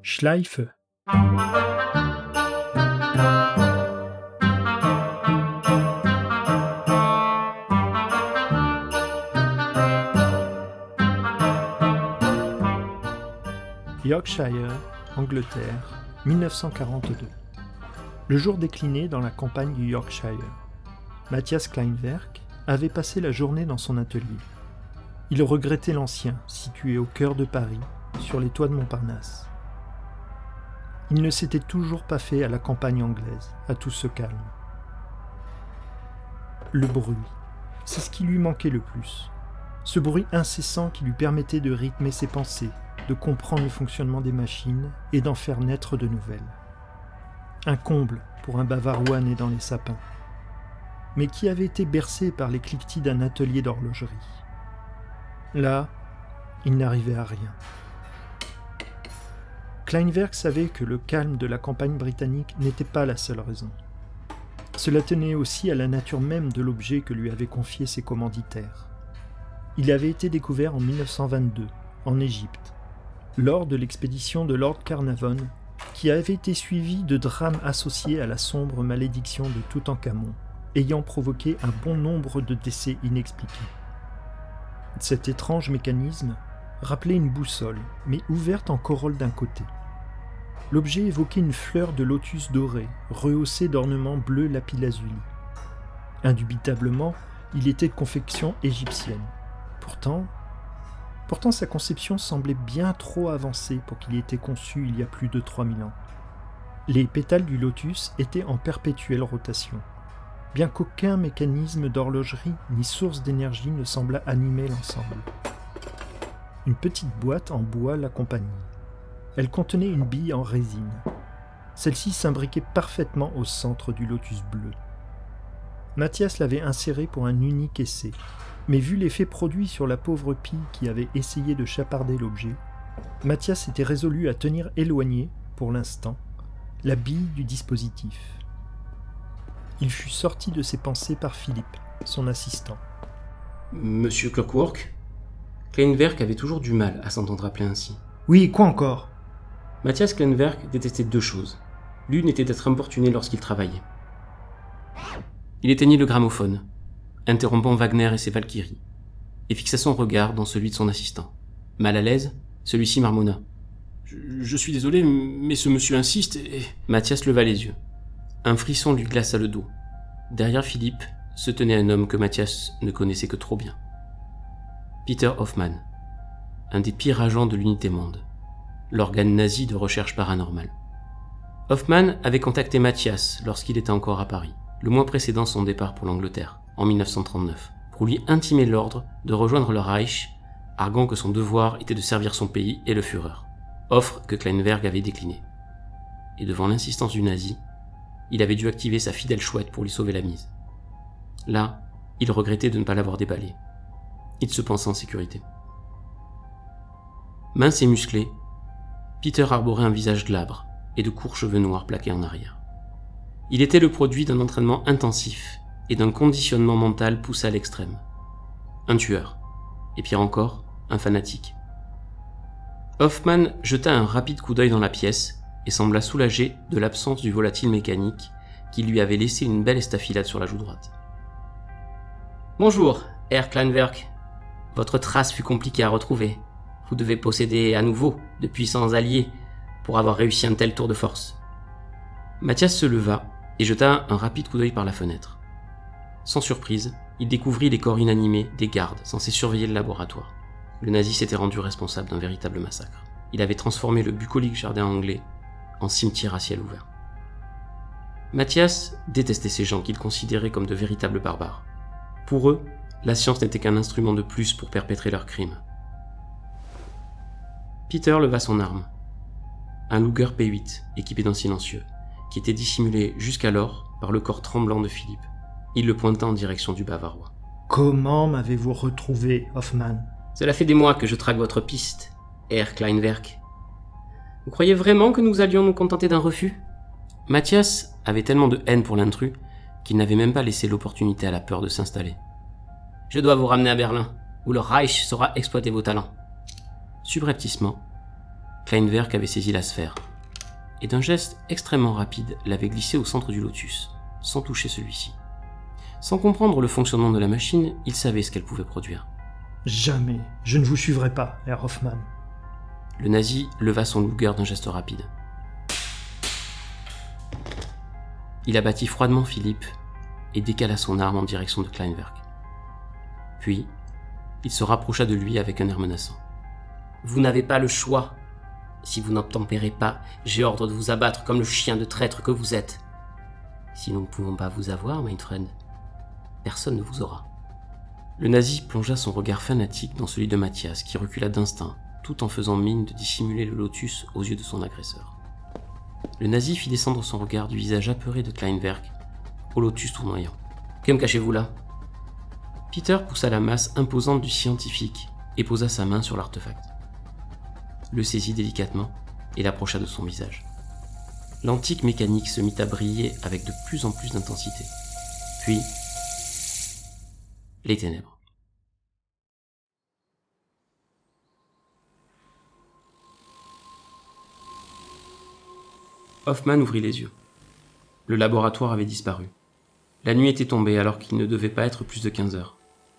Schleife. Yorkshire, Angleterre, 1942. Le jour déclinait dans la campagne du Yorkshire. Matthias Kleinwerk avait passé la journée dans son atelier. Il regrettait l'ancien, situé au cœur de Paris, sur les toits de Montparnasse. Il ne s'était toujours pas fait à la campagne anglaise, à tout ce calme. Le bruit, c'est ce qui lui manquait le plus. Ce bruit incessant qui lui permettait de rythmer ses pensées, de comprendre le fonctionnement des machines et d'en faire naître de nouvelles. Un comble pour un Bavarois né dans les sapins, mais qui avait été bercé par les cliquetis d'un atelier d'horlogerie. Là, il n'arrivait à rien. Kleinwerk savait que le calme de la campagne britannique n'était pas la seule raison. Cela tenait aussi à la nature même de l'objet que lui avaient confié ses commanditaires. Il avait été découvert en 1922, en Égypte, lors de l'expédition de Lord Carnarvon, qui avait été suivie de drames associés à la sombre malédiction de Toutankhamon, ayant provoqué un bon nombre de décès inexpliqués. Cet étrange mécanisme rappelait une boussole, mais ouverte en corolle d'un côté. L'objet évoquait une fleur de lotus doré, rehaussée d'ornements bleus lapis-lazuli. Indubitablement, il était de confection égyptienne. Pourtant, sa conception semblait bien trop avancée pour qu'il ait été conçu il y a plus de 3000 ans. Les pétales du lotus étaient en perpétuelle rotation, bien qu'aucun mécanisme d'horlogerie ni source d'énergie ne semblât animer l'ensemble. Une petite boîte en bois l'accompagnait. Elle contenait une bille en résine. Celle-ci s'imbriquait parfaitement au centre du lotus bleu. Matthias l'avait insérée pour un unique essai, mais vu l'effet produit sur la pauvre pie qui avait essayé de chaparder l'objet, Matthias était résolu à tenir éloignée, pour l'instant, la bille du dispositif. Il fut sorti de ses pensées par Philippe, son assistant. « Monsieur Clockwork ?» Kleinwerk avait toujours du mal à s'entendre appeler ainsi. « Oui, quoi encore ?» Matthias Kleinwerk détestait deux choses. L'une était d'être importuné lorsqu'il travaillait. Il éteignit le gramophone, interrompant Wagner et ses Valkyries, et fixa son regard dans celui de son assistant. Mal à l'aise, celui-ci marmonna. « Je suis désolé, mais ce monsieur insiste et... » Matthias leva les yeux. Un frisson lui glaça le dos. Derrière Philippe se tenait un homme que Matthias ne connaissait que trop bien. Peter Hoffman, un des pires agents de l'unité monde, l'organe nazi de recherche paranormale. Hoffman avait contacté Matthias lorsqu'il était encore à Paris, le mois précédant son départ pour l'Angleterre, en 1939, pour lui intimer l'ordre de rejoindre le Reich, arguant que son devoir était de servir son pays et le Führer, offre que Kleinwerk avait déclinée. Et devant l'insistance du nazi, il avait dû activer sa fidèle chouette pour lui sauver la mise. Là, il regrettait de ne pas l'avoir déballé. Il se pensait en sécurité. Mince et musclé, Peter arborait un visage glabre et de courts cheveux noirs plaqués en arrière. Il était le produit d'un entraînement intensif et d'un conditionnement mental poussé à l'extrême. Un tueur, et pire encore, un fanatique. Hoffman jeta un rapide coup d'œil dans la pièce et sembla soulagé de l'absence du volatile mécanique qui lui avait laissé une belle estafilade sur la joue droite. « Bonjour, Herr Kleinwerk. Votre trace fut compliquée à retrouver. Vous devez posséder à nouveau de puissants alliés pour avoir réussi un tel tour de force. » Matthias se leva et jeta un rapide coup d'œil par la fenêtre. Sans surprise, il découvrit les corps inanimés des gardes censés surveiller le laboratoire. Le nazi s'était rendu responsable d'un véritable massacre. Il avait transformé le bucolique jardin anglais en cimetière à ciel ouvert. Matthias détestait ces gens qu'il considérait comme de véritables barbares. Pour eux, la science n'était qu'un instrument de plus pour perpétrer leurs crimes. Peter leva son arme. Un Luger P8, équipé d'un silencieux, qui était dissimulé jusqu'alors par le corps tremblant de Philippe. Il le pointa en direction du Bavarois. « Comment m'avez-vous retrouvé, Hoffman ?» « Cela fait des mois que je traque votre piste, Herr Kleinwerk. Vous croyez vraiment que nous allions nous contenter d'un refus ?» Matthias avait tellement de haine pour l'intrus qu'il n'avait même pas laissé l'opportunité à la peur de s'installer. « Je dois vous ramener à Berlin, où le Reich saura exploiter vos talents. » Subrepticement, Kleinwerk avait saisi la sphère, et d'un geste extrêmement rapide l'avait glissée au centre du lotus, sans toucher celui-ci. Sans comprendre le fonctionnement de la machine, il savait ce qu'elle pouvait produire. Jamais, je ne vous suivrai pas, Herr Hoffmann. Le nazi leva son Luger d'un geste rapide. Il abattit froidement Philippe et décala son arme en direction de Kleinwerk. Puis, il se rapprocha de lui avec un air menaçant. « Vous n'avez pas le choix. Si vous n'obtempérez pas, j'ai ordre de vous abattre comme le chien de traître que vous êtes. Si nous ne pouvons pas vous avoir, mein friend, personne ne vous aura. » Le nazi plongea son regard fanatique dans celui de Mathias, qui recula d'instinct, tout en faisant mine de dissimuler le lotus aux yeux de son agresseur. Le nazi fit descendre son regard du visage apeuré de Kleinwerk au lotus tournoyant. « Que me cachez-vous là ?» Peter poussa la masse imposante du scientifique et posa sa main sur l'artefact. Le saisit délicatement et l'approcha de son visage. L'antique mécanique se mit à briller avec de plus en plus d'intensité. Puis, les ténèbres. Hoffmann ouvrit les yeux. Le laboratoire avait disparu. La nuit était tombée alors qu'il ne devait pas être plus de 15 heures.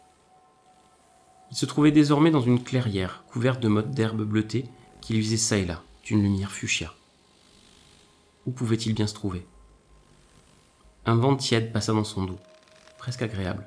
Il se trouvait désormais dans une clairière couverte de mottes d'herbes bleutées qui luisaient çà et là d'une lumière fuchsia. Où pouvait-il bien se trouver ? Un vent tiède passa dans son dos, presque agréable.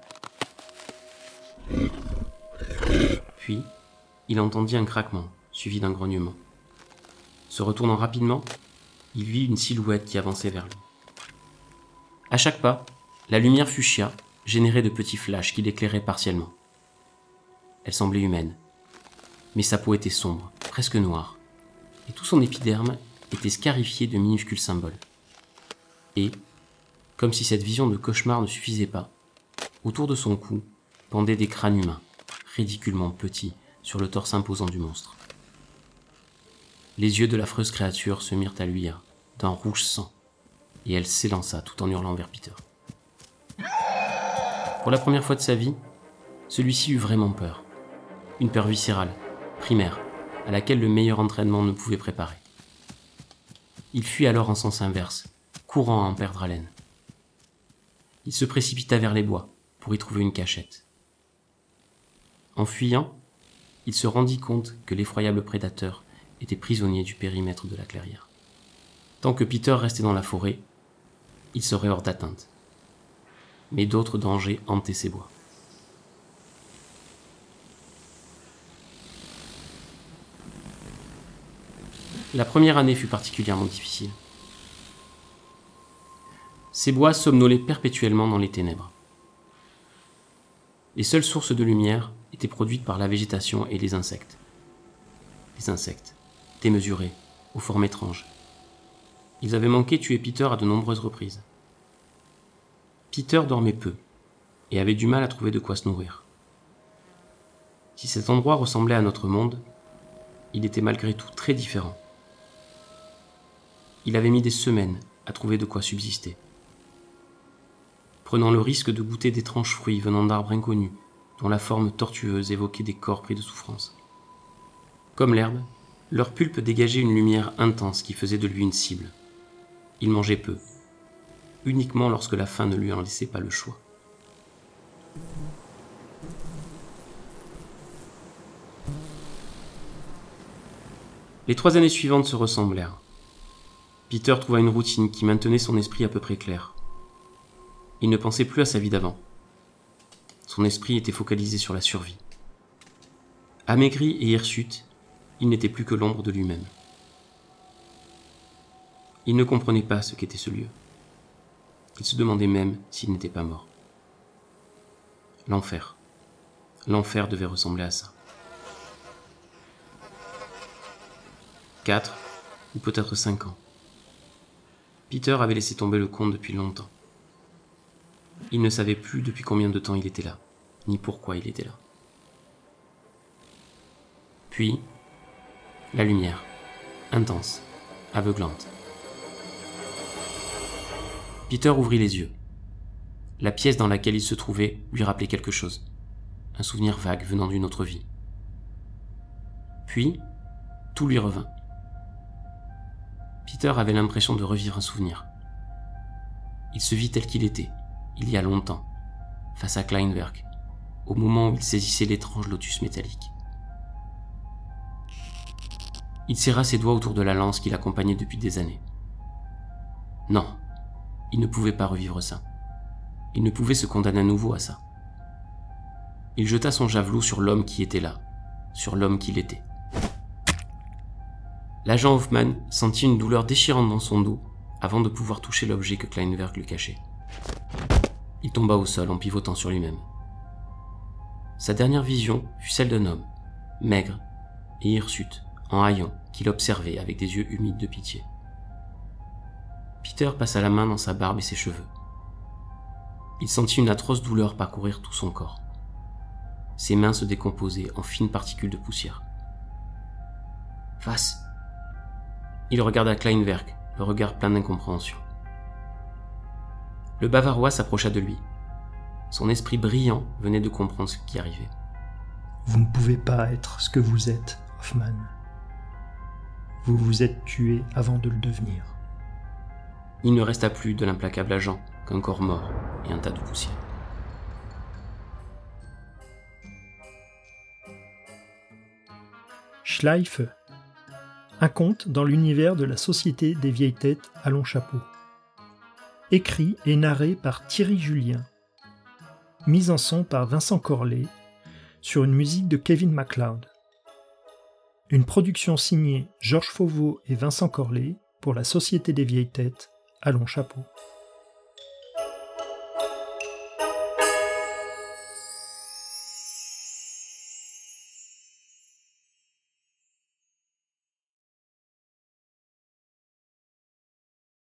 Puis, il entendit un craquement, suivi d'un grognement. Se retournant rapidement, il vit une silhouette qui avançait vers lui. À chaque pas, la lumière fuchsia générait de petits flashs qui l'éclairaient partiellement. Elle semblait humaine, mais sa peau était sombre, presque noire, et tout son épiderme était scarifié de minuscules symboles. Et, comme si cette vision de cauchemar ne suffisait pas, autour de son cou pendaient des crânes humains, ridiculement petits, sur le torse imposant du monstre. Les yeux de l'affreuse créature se mirent à luire d'un rouge sang, et elle s'élança tout en hurlant vers Peter. Pour la première fois de sa vie, celui-ci eut vraiment peur. Une peur viscérale, primaire, à laquelle le meilleur entraînement ne pouvait préparer. Il fuit alors en sens inverse, courant à en perdre haleine. Il se précipita vers les bois pour y trouver une cachette. En fuyant, il se rendit compte que l'effroyable prédateur était prisonnier du périmètre de la clairière. Tant que Peter restait dans la forêt, il serait hors d'atteinte. Mais d'autres dangers hantaient ces bois. La première année fut particulièrement difficile. Ces bois somnolaient perpétuellement dans les ténèbres. Les seules sources de lumière étaient produites par la végétation et les insectes. Les insectes, démesurés, aux formes étranges. Ils avaient manqué tuer Peter à de nombreuses reprises. Peter dormait peu et avait du mal à trouver de quoi se nourrir. Si cet endroit ressemblait à notre monde, il était malgré tout très différent. Il avait mis des semaines à trouver de quoi subsister. Prenant le risque de goûter d'étranges fruits venant d'arbres inconnus, dont la forme tortueuse évoquait des corps pris de souffrance. Comme l'herbe, leur pulpe dégageait une lumière intense qui faisait de lui une cible. Il mangeait peu, uniquement lorsque la faim ne lui en laissait pas le choix. Les 3 années suivantes se ressemblèrent. Peter trouva une routine qui maintenait son esprit à peu près clair. Il ne pensait plus à sa vie d'avant. Son esprit était focalisé sur la survie. Amaigri et hirsute, il n'était plus que l'ombre de lui-même. Il ne comprenait pas ce qu'était ce lieu. Il se demandait même s'il n'était pas mort. L'enfer. L'enfer devait ressembler à ça. 4 ou peut-être 5 ans. Peter avait laissé tomber le compte depuis longtemps. Il ne savait plus depuis combien de temps il était là, ni pourquoi il était là. Puis, la lumière, intense, aveuglante. Peter ouvrit les yeux. La pièce dans laquelle il se trouvait lui rappelait quelque chose, un souvenir vague venant d'une autre vie. Puis, tout lui revint. Peter avait l'impression de revivre un souvenir. Il se vit tel qu'il était, il y a longtemps, face à Kleinwerk, au moment où il saisissait l'étrange lotus métallique. Il serra ses doigts autour de la lance qui l'accompagnait depuis des années. Non, il ne pouvait pas revivre ça. Il ne pouvait se condamner à nouveau à ça. Il jeta son javelot sur l'homme qui était là, sur l'homme qu'il était. L'agent Hoffman sentit une douleur déchirante dans son dos avant de pouvoir toucher l'objet que Kleinwerk lui cachait. Il tomba au sol en pivotant sur lui-même. Sa dernière vision fut celle d'un homme, maigre et hirsute, en haillons, qui l'observait avec des yeux humides de pitié. Peter passa la main dans sa barbe et ses cheveux. Il sentit une atroce douleur parcourir tout son corps. Ses mains se décomposaient en fines particules de poussière. « Face !» Il regarda Kleinwerk, le regard plein d'incompréhension. Le Bavarois s'approcha de lui. Son esprit brillant venait de comprendre ce qui arrivait. « Vous ne pouvez pas être ce que vous êtes, Hoffman. Vous vous êtes tué avant de le devenir. » Il ne resta plus de l'implacable agent qu'un corps mort et un tas de poussière. Schleife, un conte dans l'univers de la Société des Vieilles Têtes à Long Chapeau. Écrit et narré par Thierry Julien. Mise en son par Vincent Corlet, sur une musique de Kevin MacLeod. Une production signée Georges Fauveau et Vincent Corlet pour la Société des Vieilles Têtes à Long Chapeau.